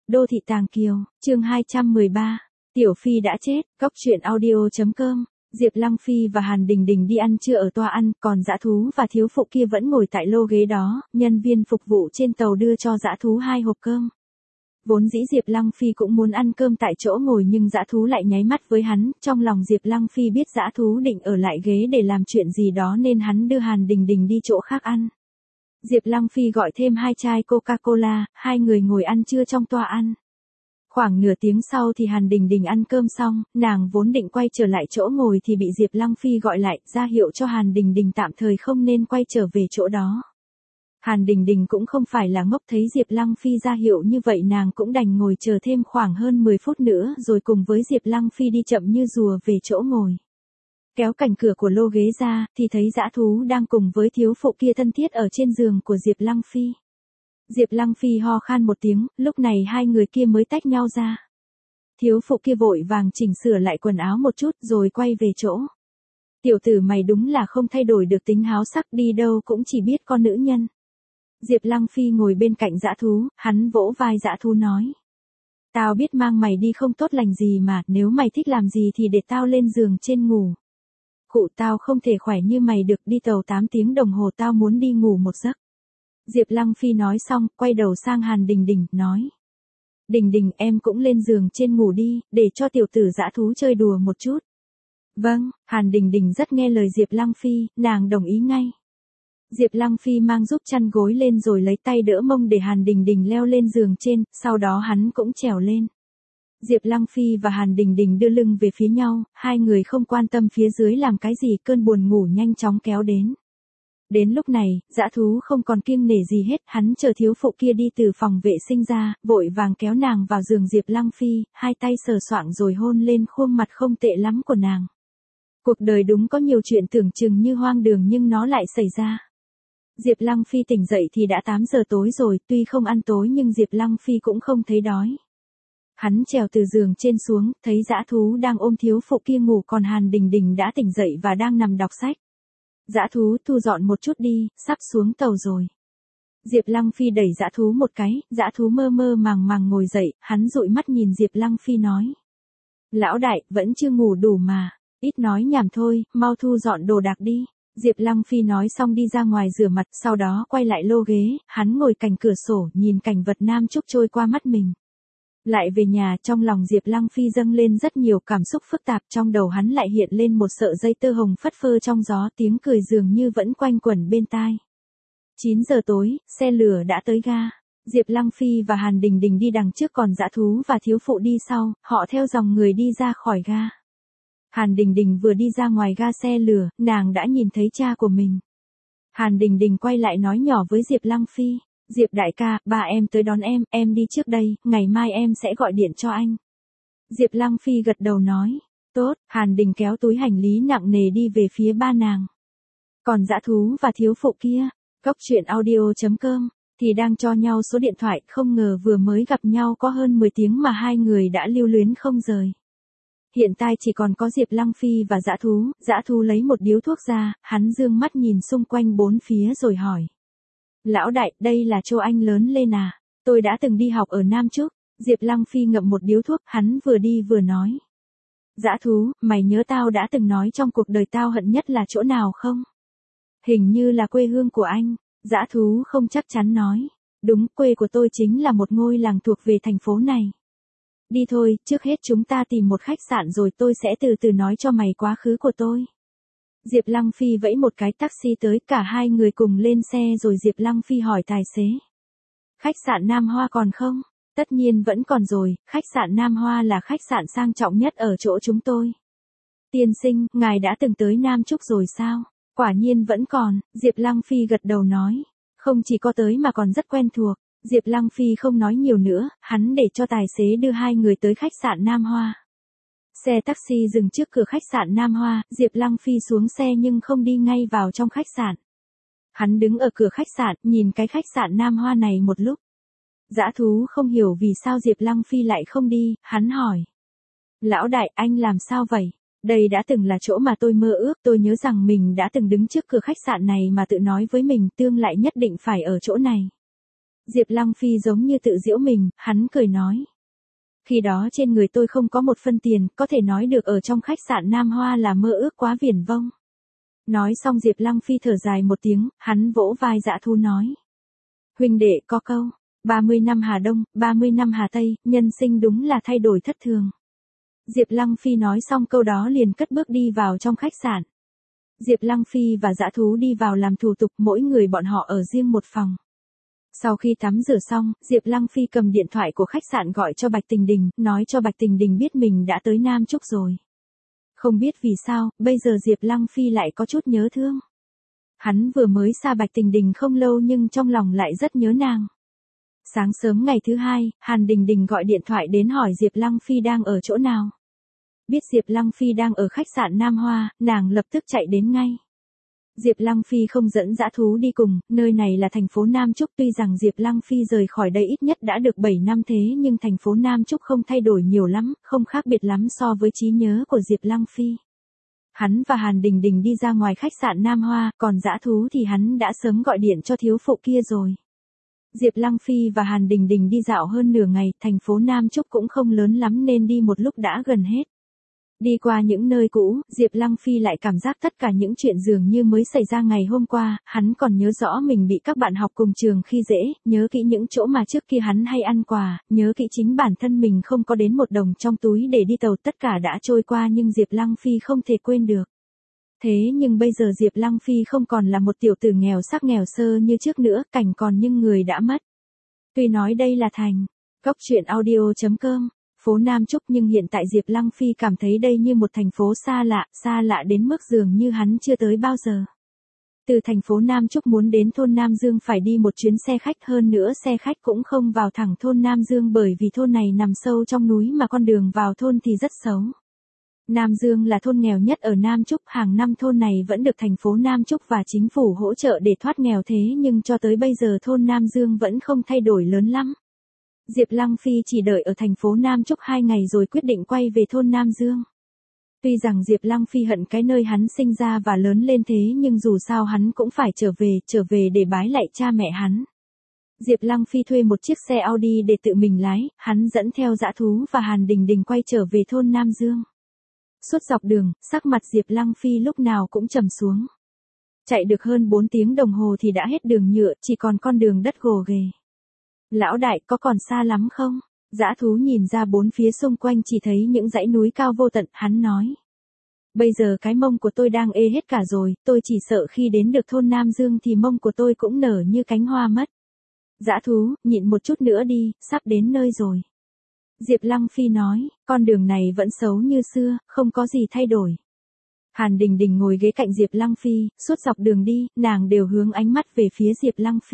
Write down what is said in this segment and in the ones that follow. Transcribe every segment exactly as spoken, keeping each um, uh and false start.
Đô thị Tàng Kiều, chương hai trăm mười ba, Tiểu Phi đã chết, góc truyện audio chấm com. Diệp Lăng Phi và Hàn Đình Đình đi ăn trưa ở toa ăn, còn dã thú và thiếu phụ kia vẫn ngồi tại lô ghế đó, nhân viên phục vụ trên tàu đưa cho dã thú hai hộp cơm. Vốn dĩ Diệp Lăng Phi cũng muốn ăn cơm tại chỗ ngồi nhưng dã thú lại nháy mắt với hắn, trong lòng Diệp Lăng Phi biết dã thú định ở lại ghế để làm chuyện gì đó nên hắn đưa Hàn Đình Đình đi chỗ khác ăn. Diệp Lăng Phi gọi thêm hai chai Coca-Cola, hai người ngồi ăn trưa trong toa ăn. Khoảng nửa tiếng sau thì Hàn Đình Đình ăn cơm xong, nàng vốn định quay trở lại chỗ ngồi thì bị Diệp Lăng Phi gọi lại, ra hiệu cho Hàn Đình Đình tạm thời không nên quay trở về chỗ đó. Hàn Đình Đình cũng không phải là ngốc, thấy Diệp Lăng Phi ra hiệu như vậy nàng cũng đành ngồi chờ thêm khoảng hơn mười phút nữa rồi cùng với Diệp Lăng Phi đi chậm như rùa về chỗ ngồi. Kéo cạnh cửa của lô ghế ra, thì thấy dã thú đang cùng với thiếu phụ kia thân thiết ở trên giường của Diệp Lăng Phi. Diệp Lăng Phi ho khan một tiếng, lúc này hai người kia mới tách nhau ra. Thiếu phụ kia vội vàng chỉnh sửa lại quần áo một chút rồi quay về chỗ. Tiểu tử mày đúng là không thay đổi được tính háo sắc, đi đâu cũng chỉ biết con nữ nhân. Diệp Lăng Phi ngồi bên cạnh dã thú, hắn vỗ vai dã thú nói. Tao biết mang mày đi không tốt lành gì mà, nếu mày thích làm gì thì để tao lên giường trên ngủ. Cụ tao không thể khỏe như mày được, đi tàu tám tiếng đồng hồ tao muốn đi ngủ một giấc. Diệp Lăng Phi nói xong, quay đầu sang Hàn Đình Đình, nói. Đình Đình em cũng lên giường trên ngủ đi, để cho tiểu tử dã thú chơi đùa một chút. Vâng, Hàn Đình Đình rất nghe lời Diệp Lăng Phi, nàng đồng ý ngay. Diệp Lăng Phi mang giúp chăn gối lên rồi lấy tay đỡ mông để Hàn Đình Đình leo lên giường trên, sau đó hắn cũng trèo lên. Diệp Lăng Phi và Hàn Đình Đình đưa lưng về phía nhau, hai người không quan tâm phía dưới làm cái gì, cơn buồn ngủ nhanh chóng kéo đến. Đến lúc này, dã thú không còn kiêng nể gì hết, hắn chờ thiếu phụ kia đi từ phòng vệ sinh ra, vội vàng kéo nàng vào giường Diệp Lăng Phi, hai tay sờ soạng rồi hôn lên khuôn mặt không tệ lắm của nàng. Cuộc đời đúng có nhiều chuyện tưởng chừng như hoang đường nhưng nó lại xảy ra. Diệp Lăng Phi tỉnh dậy thì đã tám giờ tối rồi, tuy không ăn tối nhưng Diệp Lăng Phi cũng không thấy đói. Hắn trèo từ giường trên xuống, thấy dã thú đang ôm thiếu phụ kia ngủ, còn Hàn Đình Đình đã tỉnh dậy và đang nằm đọc sách. Dã thú, thu dọn một chút đi, sắp xuống tàu rồi. Diệp Lăng Phi đẩy dã thú một cái, dã thú mơ mơ màng màng ngồi dậy, hắn dụi mắt nhìn Diệp Lăng Phi nói. Lão đại, vẫn chưa ngủ đủ mà, ít nói nhảm thôi, mau thu dọn đồ đạc đi. Diệp Lăng Phi nói xong đi ra ngoài rửa mặt, sau đó quay lại lô ghế, hắn ngồi cạnh cửa sổ, nhìn cảnh vật Nam Chúc trôi qua mắt mình. Lại về nhà, trong lòng Diệp Lăng Phi dâng lên rất nhiều cảm xúc phức tạp, trong đầu hắn lại hiện lên một sợi dây tơ hồng phất phơ trong gió, tiếng cười dường như vẫn quanh quẩn bên tai. chín giờ tối, xe lửa đã tới ga. Diệp Lăng Phi và Hàn Đình Đình đi đằng trước còn dã thú và thiếu phụ đi sau, họ theo dòng người đi ra khỏi ga. Hàn Đình Đình vừa đi ra ngoài ga xe lửa, nàng đã nhìn thấy cha của mình. Hàn Đình Đình quay lại nói nhỏ với Diệp Lăng Phi. Diệp đại ca, ba em tới đón em, em đi trước đây, ngày mai em sẽ gọi điện cho anh. Diệp Lăng Phi gật đầu nói. Tốt, Hàn Đình kéo túi hành lý nặng nề đi về phía ba nàng. Còn dã thú và thiếu phụ kia, góc truyện audio chấm com, thì đang cho nhau số điện thoại, không ngờ vừa mới gặp nhau có hơn mười tiếng mà hai người đã lưu luyến không rời. Hiện tại chỉ còn có Diệp Lăng Phi và dã thú, dã thú lấy một điếu thuốc ra, hắn dương mắt nhìn xung quanh bốn phía rồi hỏi. Lão đại, đây là chỗ anh lớn lên à? Tôi đã từng đi học ở Nam Chúc. Diệp Lăng Phi ngậm một điếu thuốc, hắn vừa đi vừa nói. Dã thú, mày nhớ tao đã từng nói trong cuộc đời tao hận nhất là chỗ nào không? Hình như là quê hương của anh. Dã thú không chắc chắn nói. Đúng, quê của tôi chính là một ngôi làng thuộc về thành phố này. Đi thôi, trước hết chúng ta tìm một khách sạn rồi tôi sẽ từ từ nói cho mày quá khứ của tôi. Diệp Lăng Phi vẫy một cái taxi tới, cả hai người cùng lên xe rồi Diệp Lăng Phi hỏi tài xế. Khách sạn Nam Hoa còn không? Tất nhiên vẫn còn rồi, khách sạn Nam Hoa là khách sạn sang trọng nhất ở chỗ chúng tôi. Tiên sinh, ngài đã từng tới Nam Chúc rồi sao? Quả nhiên vẫn còn, Diệp Lăng Phi gật đầu nói. Không chỉ có tới mà còn rất quen thuộc. Diệp Lăng Phi không nói nhiều nữa, hắn để cho tài xế đưa hai người tới khách sạn Nam Hoa. Xe taxi dừng trước cửa khách sạn Nam Hoa, Diệp Lăng Phi xuống xe nhưng không đi ngay vào trong khách sạn. Hắn đứng ở cửa khách sạn, nhìn cái khách sạn Nam Hoa này một lúc. Dã thú không hiểu vì sao Diệp Lăng Phi lại không đi, hắn hỏi. Lão đại, anh làm sao vậy? Đây đã từng là chỗ mà tôi mơ ước, tôi nhớ rằng mình đã từng đứng trước cửa khách sạn này mà tự nói với mình tương lai nhất định phải ở chỗ này. Diệp Lăng Phi giống như tự giễu mình, hắn cười nói. Khi đó trên người tôi không có một phân tiền, có thể nói được ở trong khách sạn Nam Hoa là mơ ước quá viển vông. Nói xong Diệp Lăng Phi thở dài một tiếng, hắn vỗ vai Dã Thú nói. Huynh đệ có câu, ba mươi năm Hà Đông, ba mươi năm Hà Tây, nhân sinh đúng là thay đổi thất thường. Diệp Lăng Phi nói xong câu đó liền cất bước đi vào trong khách sạn. Diệp Lăng Phi và Dã Thú đi vào làm thủ tục, mỗi người bọn họ ở riêng một phòng. Sau khi tắm rửa xong, Diệp Lăng Phi cầm điện thoại của khách sạn gọi cho Bạch Tình Đình, nói cho Bạch Tình Đình biết mình đã tới Nam Trúc rồi. Không biết vì sao, bây giờ Diệp Lăng Phi lại có chút nhớ thương. Hắn vừa mới xa Bạch Tình Đình không lâu nhưng trong lòng lại rất nhớ nàng. Sáng sớm ngày thứ hai, Hàn Đình Đình gọi điện thoại đến hỏi Diệp Lăng Phi đang ở chỗ nào. Biết Diệp Lăng Phi đang ở khách sạn Nam Hoa, nàng lập tức chạy đến ngay. Diệp Lăng Phi không dẫn Dã Thú đi cùng, nơi này là thành phố Nam Trúc, tuy rằng Diệp Lăng Phi rời khỏi đây ít nhất đã được bảy năm thế nhưng thành phố Nam Trúc không thay đổi nhiều lắm, không khác biệt lắm so với trí nhớ của Diệp Lăng Phi. Hắn và Hàn Đình Đình đi ra ngoài khách sạn Nam Hoa, còn Dã Thú thì hắn đã sớm gọi điện cho thiếu phụ kia rồi. Diệp Lăng Phi và Hàn Đình Đình đi dạo hơn nửa ngày, thành phố Nam Trúc cũng không lớn lắm nên đi một lúc đã gần hết. Đi qua những nơi cũ, Diệp Lăng Phi lại cảm giác tất cả những chuyện dường như mới xảy ra ngày hôm qua, hắn còn nhớ rõ mình bị các bạn học cùng trường khi dễ, nhớ kỹ những chỗ mà trước kia hắn hay ăn quà, nhớ kỹ chính bản thân mình không có đến một đồng trong túi để đi tàu, tất cả đã trôi qua nhưng Diệp Lăng Phi không thể quên được. Thế nhưng bây giờ Diệp Lăng Phi không còn là một tiểu tử nghèo sắc nghèo sơ như trước nữa, cảnh còn nhưng người đã mất. Tuy nói đây là thành, góc truyện audio chấm com. Phố Nam Trúc nhưng hiện tại Diệp Lăng Phi cảm thấy đây như một thành phố xa lạ, xa lạ đến mức dường như hắn chưa tới bao giờ. Từ thành phố Nam Trúc muốn đến thôn Nam Dương phải đi một chuyến xe khách, hơn nữa xe khách cũng không vào thẳng thôn Nam Dương bởi vì thôn này nằm sâu trong núi mà con đường vào thôn thì rất xấu. Nam Dương là thôn nghèo nhất ở Nam Trúc, hàng năm thôn này vẫn được thành phố Nam Trúc và chính phủ hỗ trợ để thoát nghèo thế nhưng cho tới bây giờ thôn Nam Dương vẫn không thay đổi lớn lắm. Diệp Lăng Phi chỉ đợi ở thành phố Nam Trúc hai ngày rồi quyết định quay về thôn Nam Dương. Tuy rằng Diệp Lăng Phi hận cái nơi hắn sinh ra và lớn lên thế nhưng dù sao hắn cũng phải trở về, trở về để bái lạy cha mẹ hắn. Diệp Lăng Phi thuê một chiếc xe Audi để tự mình lái, hắn dẫn theo Dã Thú và Hàn Đình Đình quay trở về thôn Nam Dương. Suốt dọc đường, sắc mặt Diệp Lăng Phi lúc nào cũng trầm xuống. Chạy được hơn bốn tiếng đồng hồ thì đã hết đường nhựa, chỉ còn con đường đất gồ ghề. Lão đại, có còn xa lắm không? Dã Thú nhìn ra bốn phía xung quanh chỉ thấy những dãy núi cao vô tận, hắn nói. Bây giờ cái mông của tôi đang ê hết cả rồi, tôi chỉ sợ khi đến được thôn Nam Dương thì mông của tôi cũng nở như cánh hoa mất. Dã Thú, nhịn một chút nữa đi, sắp đến nơi rồi. Diệp Lăng Phi nói, con đường này vẫn xấu như xưa, không có gì thay đổi. Hàn Đình Đình ngồi ghế cạnh Diệp Lăng Phi, suốt dọc đường đi, nàng đều hướng ánh mắt về phía Diệp Lăng Phi.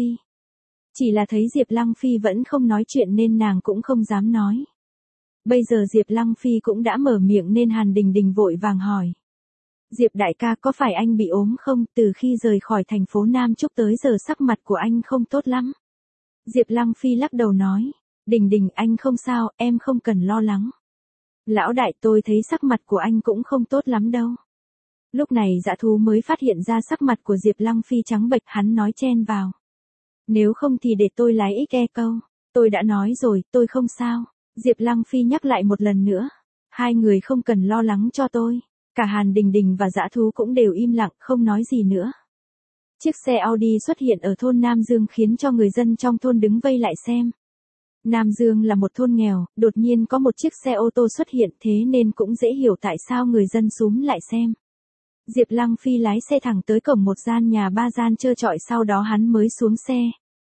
Chỉ là thấy Diệp Lăng Phi vẫn không nói chuyện nên nàng cũng không dám nói. Bây giờ Diệp Lăng Phi cũng đã mở miệng nên Hàn Đình Đình vội vàng hỏi. Diệp đại ca, có phải anh bị ốm không? Từ khi rời khỏi thành phố Nam Trúc tới giờ sắc mặt của anh không tốt lắm. Diệp Lăng Phi lắc đầu nói. Đình Đình, anh không sao, em không cần lo lắng. Lão đại, tôi thấy sắc mặt của anh cũng không tốt lắm đâu. Lúc này Dã Thú mới phát hiện ra sắc mặt của Diệp Lăng Phi trắng bệch, hắn nói chen vào. Nếu không thì để tôi lái ích e câu. Tôi đã nói rồi, tôi không sao. Diệp Lăng Phi nhắc lại một lần nữa. Hai người không cần lo lắng cho tôi. Cả Hàn Đình Đình và Dã Thú cũng đều im lặng, không nói gì nữa. Chiếc xe Audi xuất hiện ở thôn Nam Dương khiến cho người dân trong thôn đứng vây lại xem. Nam Dương là một thôn nghèo, đột nhiên có một chiếc xe ô tô xuất hiện thế nên cũng dễ hiểu tại sao người dân xúm lại xem. Diệp Lăng Phi lái xe thẳng tới cổng một gian nhà ba gian trơ trọi, sau đó hắn mới xuống xe.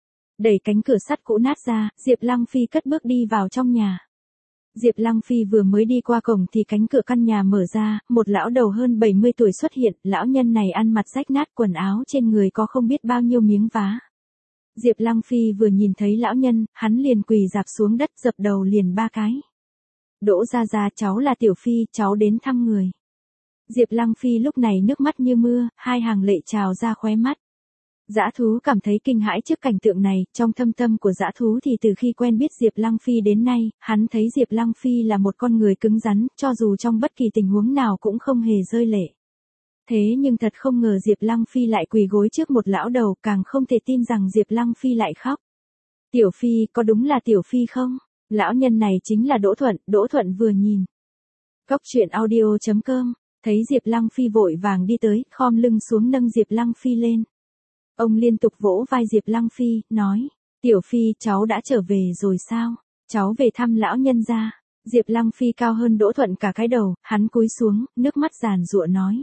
Đẩy cánh cửa sắt cũ nát ra, Diệp Lăng Phi cất bước đi vào trong nhà. Diệp Lăng Phi vừa mới đi qua cổng thì cánh cửa căn nhà mở ra, một lão đầu hơn bảy mươi tuổi xuất hiện, lão nhân này ăn mặc rách nát, quần áo trên người có không biết bao nhiêu miếng vá. Diệp Lăng Phi vừa nhìn thấy lão nhân, hắn liền quỳ rạp xuống đất dập đầu liền ba cái. Đỗ Gia Gia, cháu là Tiểu Phi, cháu đến thăm người. Diệp Lăng Phi lúc này nước mắt như mưa, hai hàng lệ trào ra khóe mắt. Dã Thú cảm thấy kinh hãi trước cảnh tượng này, trong thâm tâm của Dã Thú thì từ khi quen biết Diệp Lăng Phi đến nay, hắn thấy Diệp Lăng Phi là một con người cứng rắn, cho dù trong bất kỳ tình huống nào cũng không hề rơi lệ. Thế nhưng thật không ngờ Diệp Lăng Phi lại quỳ gối trước một lão đầu, càng không thể tin rằng Diệp Lăng Phi lại khóc. Tiểu Phi, có đúng là Tiểu Phi không? Lão nhân này chính là Đỗ Thuận, Đỗ Thuận vừa nhìn. Góc truyện audio chấm com, thấy Diệp Lăng Phi vội vàng đi tới, khom lưng xuống nâng Diệp Lăng Phi lên. Ông liên tục vỗ vai Diệp Lăng Phi, nói, Tiểu Phi, cháu đã trở về rồi sao? Cháu về thăm lão nhân gia. Diệp Lăng Phi cao hơn Đỗ Thuận cả cái đầu, hắn cúi xuống, nước mắt giàn giụa nói.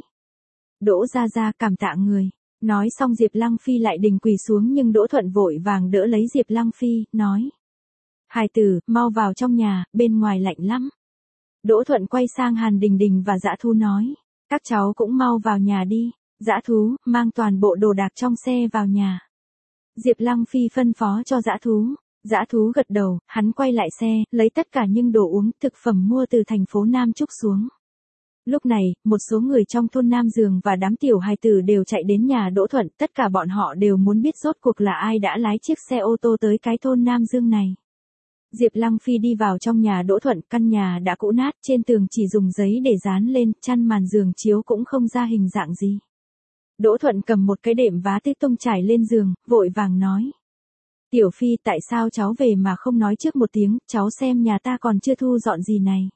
Đỗ gia gia cảm tạ người. Nói xong Diệp Lăng Phi lại đình quỳ xuống nhưng Đỗ Thuận vội vàng đỡ lấy Diệp Lăng Phi, nói. Hài tử, mau vào trong nhà, bên ngoài lạnh lắm. Đỗ Thuận quay sang Hàn Đình Đình và Dã Thú nói. Các cháu cũng mau vào nhà đi. Dã Thú, mang toàn bộ đồ đạc trong xe vào nhà. Diệp Lăng Phi phân phó cho Dã Thú. Dã Thú gật đầu, hắn quay lại xe, lấy tất cả những đồ uống, thực phẩm mua từ thành phố Nam Trúc xuống. Lúc này, một số người trong thôn Nam Dường và đám tiểu hài tử đều chạy đến nhà Đỗ Thuận, tất cả bọn họ đều muốn biết rốt cuộc là ai đã lái chiếc xe ô tô tới cái thôn Nam Dương này. Diệp Lăng Phi đi vào trong nhà Đỗ Thuận, căn nhà đã cũ nát, trên tường chỉ dùng giấy để dán lên, chăn màn giường chiếu cũng không ra hình dạng gì. Đỗ Thuận cầm một cái đệm vá tê tông trải lên giường, vội vàng nói. Tiểu Phi, tại sao cháu về mà không nói trước một tiếng, cháu xem nhà ta còn chưa thu dọn gì này.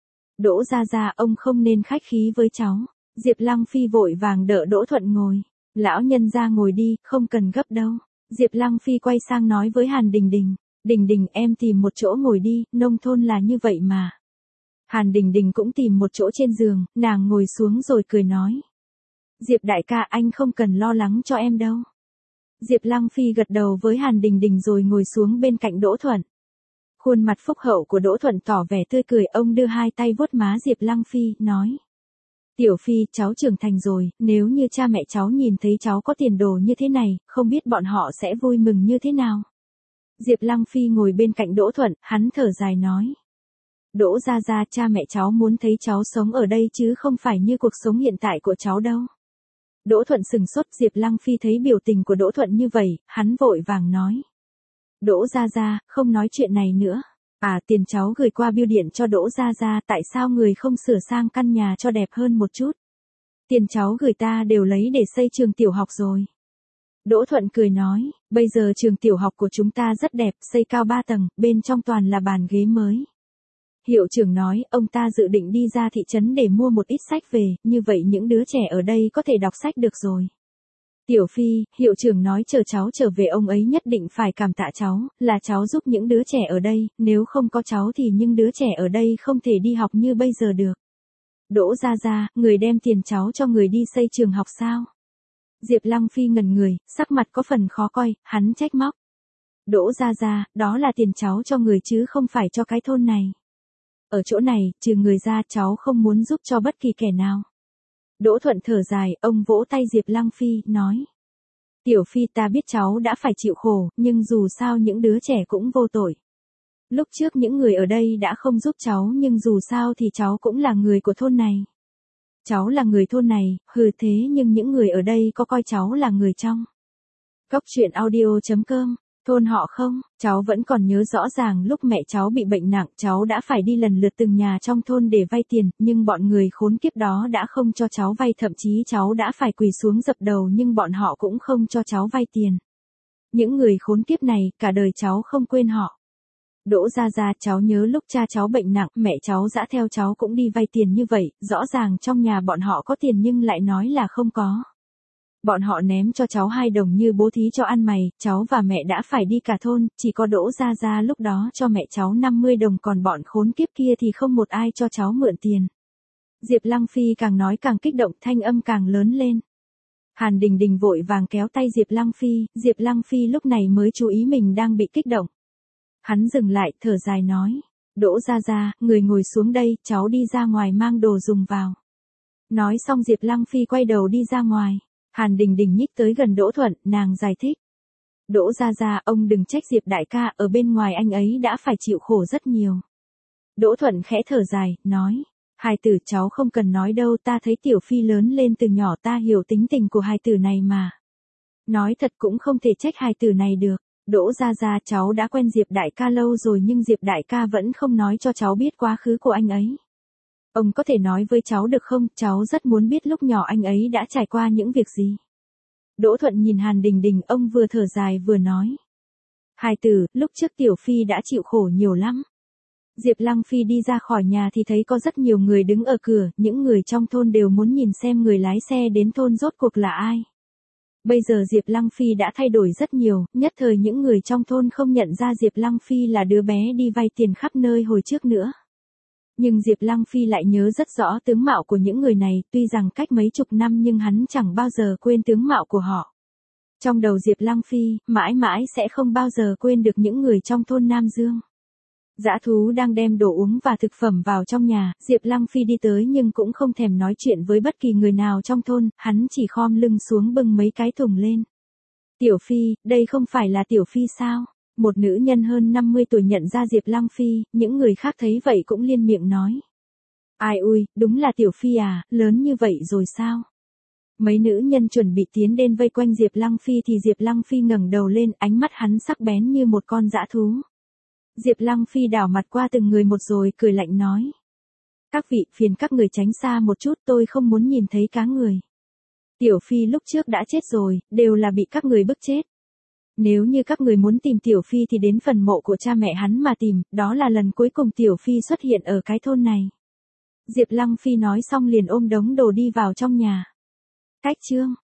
Đỗ gia gia, ông không nên khách khí với cháu. Diệp Lăng Phi vội vàng đỡ Đỗ Thuận ngồi. Lão nhân gia ngồi đi, không cần gấp đâu. Diệp Lăng Phi quay sang nói với Hàn Đình Đình. Đình Đình, em tìm một chỗ ngồi đi, nông thôn là như vậy mà. Hàn Đình Đình cũng tìm một chỗ trên giường, nàng ngồi xuống rồi cười nói. Diệp đại ca, anh không cần lo lắng cho em đâu. Diệp Lăng Phi gật đầu với Hàn Đình Đình rồi ngồi xuống bên cạnh Đỗ Thuận. Khuôn mặt phúc hậu của Đỗ Thuận tỏ vẻ tươi cười, ông đưa hai tay vuốt má Diệp Lăng Phi, nói. Tiểu Phi, cháu trưởng thành rồi, nếu như cha mẹ cháu nhìn thấy cháu có tiền đồ như thế này, không biết bọn họ sẽ vui mừng như thế nào. Diệp Lăng Phi ngồi bên cạnh Đỗ Thuận, hắn thở dài nói. Đỗ gia gia, cha mẹ cháu muốn thấy cháu sống ở đây chứ không phải như cuộc sống hiện tại của cháu đâu. Đỗ Thuận sừng sốt, Diệp Lăng Phi thấy biểu tình của Đỗ Thuận như vậy, hắn vội vàng nói. Đỗ gia gia, không nói chuyện này nữa. À, tiền cháu gửi qua bưu điện cho Đỗ gia gia, tại sao người không sửa sang căn nhà cho đẹp hơn một chút? Tiền cháu gửi ta đều lấy để xây trường tiểu học rồi. Đỗ Thuận cười nói, bây giờ trường tiểu học của chúng ta rất đẹp, xây cao ba tầng, bên trong toàn là bàn ghế mới. Hiệu trưởng nói, ông ta dự định đi ra thị trấn để mua một ít sách về, như vậy những đứa trẻ ở đây có thể đọc sách được rồi. Tiểu Phi, hiệu trưởng nói chờ cháu trở về ông ấy nhất định phải cảm tạ cháu, là cháu giúp những đứa trẻ ở đây, nếu không có cháu thì những đứa trẻ ở đây không thể đi học như bây giờ được. Đỗ gia gia, người đem tiền cháu cho người đi xây trường học sao? Diệp Lăng Phi ngẩn người, sắc mặt có phần khó coi, hắn trách móc. Đỗ gia gia, đó là tiền cháu cho người chứ không phải cho cái thôn này. Ở chỗ này, trừ người ra cháu không muốn giúp cho bất kỳ kẻ nào. Đỗ Thuận thở dài, ông vỗ tay Diệp Lăng Phi, nói. Tiểu Phi, ta biết cháu đã phải chịu khổ, nhưng dù sao những đứa trẻ cũng vô tội. Lúc trước những người ở đây đã không giúp cháu nhưng dù sao thì cháu cũng là người của thôn này. Cháu là người thôn này, hừ thế nhưng những người ở đây có coi cháu là người trong. Góc truyện audio chấm com, thôn họ không, cháu vẫn còn nhớ rõ ràng lúc mẹ cháu bị bệnh nặng cháu đã phải đi lần lượt từng nhà trong thôn để vay tiền, nhưng bọn người khốn kiếp đó đã không cho cháu vay, thậm chí cháu đã phải quỳ xuống dập đầu nhưng bọn họ cũng không cho cháu vay tiền. Những người khốn kiếp này, cả đời cháu không quên họ. Đỗ gia gia, cháu nhớ lúc cha cháu bệnh nặng, mẹ cháu dã theo cháu cũng đi vay tiền như vậy, rõ ràng trong nhà bọn họ có tiền nhưng lại nói là không có. Bọn họ ném cho cháu hai đồng như bố thí cho ăn mày, cháu và mẹ đã phải đi cả thôn, chỉ có Đỗ gia gia lúc đó cho mẹ cháu năm mươi đồng, còn bọn khốn kiếp kia thì không một ai cho cháu mượn tiền. Diệp Lăng Phi càng nói càng kích động, thanh âm càng lớn lên. Hàn Đình Đình vội vàng kéo tay Diệp Lăng Phi, Diệp Lăng Phi lúc này mới chú ý mình đang bị kích động. Hắn dừng lại, thở dài nói, Đỗ gia gia, người ngồi xuống đây, cháu đi ra ngoài mang đồ dùng vào. Nói xong Diệp Lăng Phi quay đầu đi ra ngoài. Hàn Đình Đình nhích tới gần Đỗ Thuận, nàng giải thích. Đỗ gia gia, ông đừng trách Diệp đại ca, ở bên ngoài anh ấy đã phải chịu khổ rất nhiều. Đỗ Thuận khẽ thở dài, nói, hài tử cháu không cần nói đâu, ta thấy Tiểu Phi lớn lên từ nhỏ, ta hiểu tính tình của hài tử này mà. Nói thật cũng không thể trách hài tử này được. Đỗ gia gia, cháu đã quen Diệp đại ca lâu rồi nhưng Diệp đại ca vẫn không nói cho cháu biết quá khứ của anh ấy. Ông có thể nói với cháu được không, cháu rất muốn biết lúc nhỏ anh ấy đã trải qua những việc gì. Đỗ Thuận nhìn Hàn Đình Đình, ông vừa thở dài vừa nói. Hài tử, lúc trước Tiểu Phi đã chịu khổ nhiều lắm. Diệp Lăng Phi đi ra khỏi nhà thì thấy có rất nhiều người đứng ở cửa, những người trong thôn đều muốn nhìn xem người lái xe đến thôn rốt cuộc là ai. Bây giờ Diệp Lăng Phi đã thay đổi rất nhiều, nhất thời những người trong thôn không nhận ra Diệp Lăng Phi là đứa bé đi vay tiền khắp nơi hồi trước nữa. Nhưng Diệp Lăng Phi lại nhớ rất rõ tướng mạo của những người này, tuy rằng cách mấy chục năm nhưng hắn chẳng bao giờ quên tướng mạo của họ. Trong đầu Diệp Lăng Phi, mãi mãi sẽ không bao giờ quên được những người trong thôn Nam Dương. Dã thú đang đem đồ uống và thực phẩm vào trong nhà, Diệp Lăng Phi đi tới nhưng cũng không thèm nói chuyện với bất kỳ người nào trong thôn, hắn chỉ khom lưng xuống bưng mấy cái thùng lên. Tiểu Phi, đây không phải là Tiểu Phi sao? Một nữ nhân hơn năm mươi tuổi nhận ra Diệp Lăng Phi, những người khác thấy vậy cũng liên miệng nói. Ai ui, đúng là Tiểu Phi à, lớn như vậy rồi sao? Mấy nữ nhân chuẩn bị tiến đến vây quanh Diệp Lăng Phi thì Diệp Lăng Phi ngẩng đầu lên, ánh mắt hắn sắc bén như một con dã thú. Diệp Lăng Phi đảo mặt qua từng người một rồi cười lạnh nói. Các vị, phiền các người tránh xa một chút, tôi không muốn nhìn thấy cá người. Tiểu Phi lúc trước đã chết rồi, đều là bị các người bức chết. Nếu như các người muốn tìm Tiểu Phi thì đến phần mộ của cha mẹ hắn mà tìm, đó là lần cuối cùng Tiểu Phi xuất hiện ở cái thôn này. Diệp Lăng Phi nói xong liền ôm đống đồ đi vào trong nhà. Cách chương